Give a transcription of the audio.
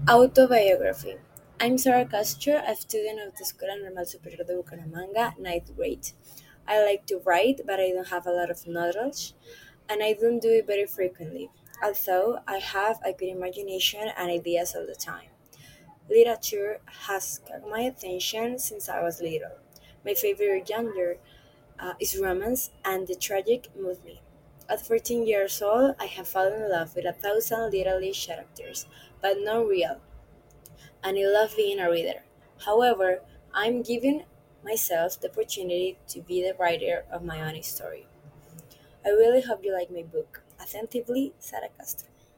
Autobiography. I'm Sarah Castro, a student of the Escuela Normal Superior de Bucaramanga, ninth grade. I like to write, but I don't have a lot of knowledge, and I don't do it very frequently, although I have a good imagination and ideas all the time. Literature has caught my attention since I was little. My favorite genre is romance, and the tragic move me. At 14 years old, I have fallen in love with 1,000 literary characters, but not real, and I love being a reader. However, I'm giving myself the opportunity to be the writer of my own story. I really hope you like my book. Attentively, Sarah Castro.